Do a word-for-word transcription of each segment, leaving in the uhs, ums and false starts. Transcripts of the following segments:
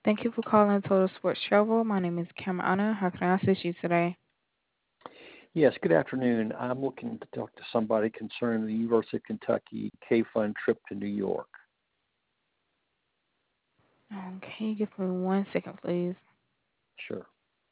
Thank you for calling Total Sports Travel. My name is Kim Anna. How can I assist you today? Yes, good afternoon. I'm looking to talk to somebody concerning the University of Kentucky K-Fund trip to New York. Okay, give me one second, please. Sure.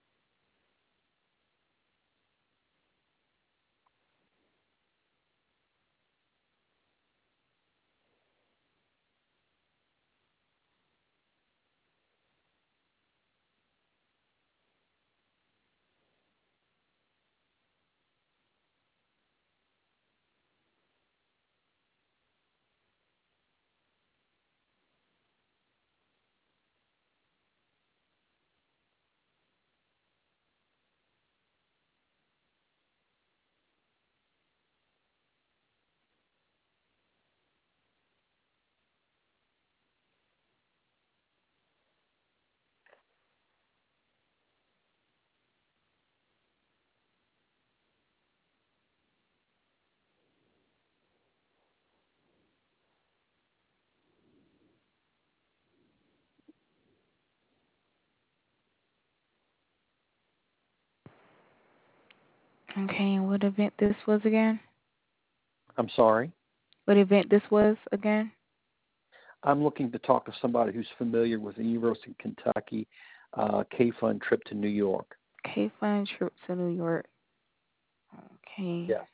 Okay, and what event this was again? I'm sorry. What event this was again? I'm looking to talk to somebody who's familiar with the University of Kentucky uh, K-Fund trip to New York. K-Fund trip to New York. Okay. Yes,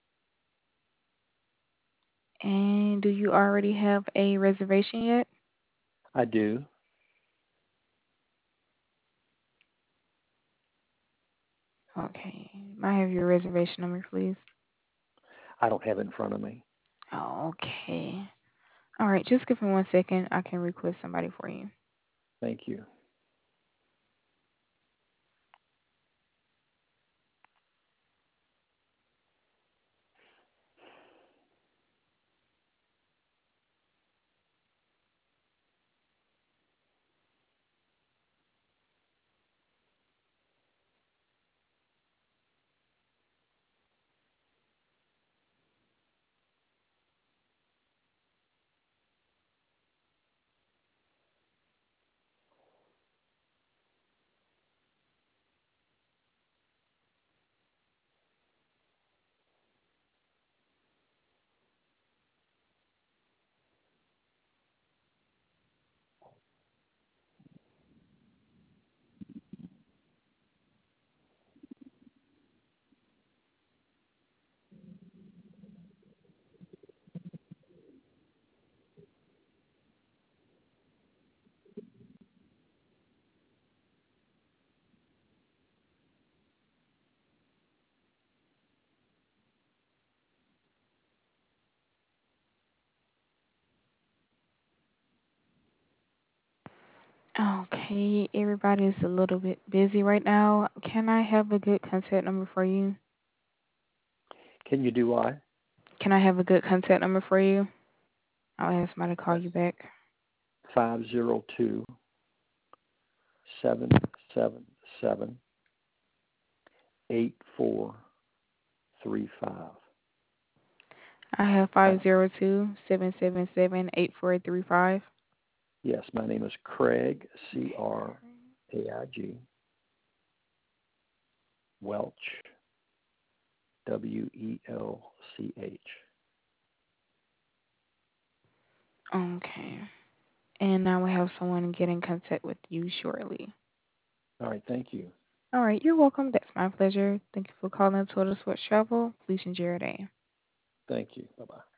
And do you already have a reservation yet? I do. Okay. May I have your reservation number, please? I don't have it in front of me. Okay. All right, just give me one second. I can request somebody for you. Thank you. Okay, everybody's a little bit busy right now. Can I have a good contact number for you? Can you do I? Can I have a good contact number for you? I'll ask somebody to call Yes. you back. five zero two, seven seven seven, eight four three five. I have Uh, five zero two seven seven seven eight four three five. yes, my name is Craig, C Okay. R A I G, Welch, W E L C H. Okay. And now we have someone get in contact with you shortly. All right, thank you. All right, you're welcome. That's my pleasure. Thank you for calling Total Sports Travel. Please enjoy your day. Thank you. Bye-bye.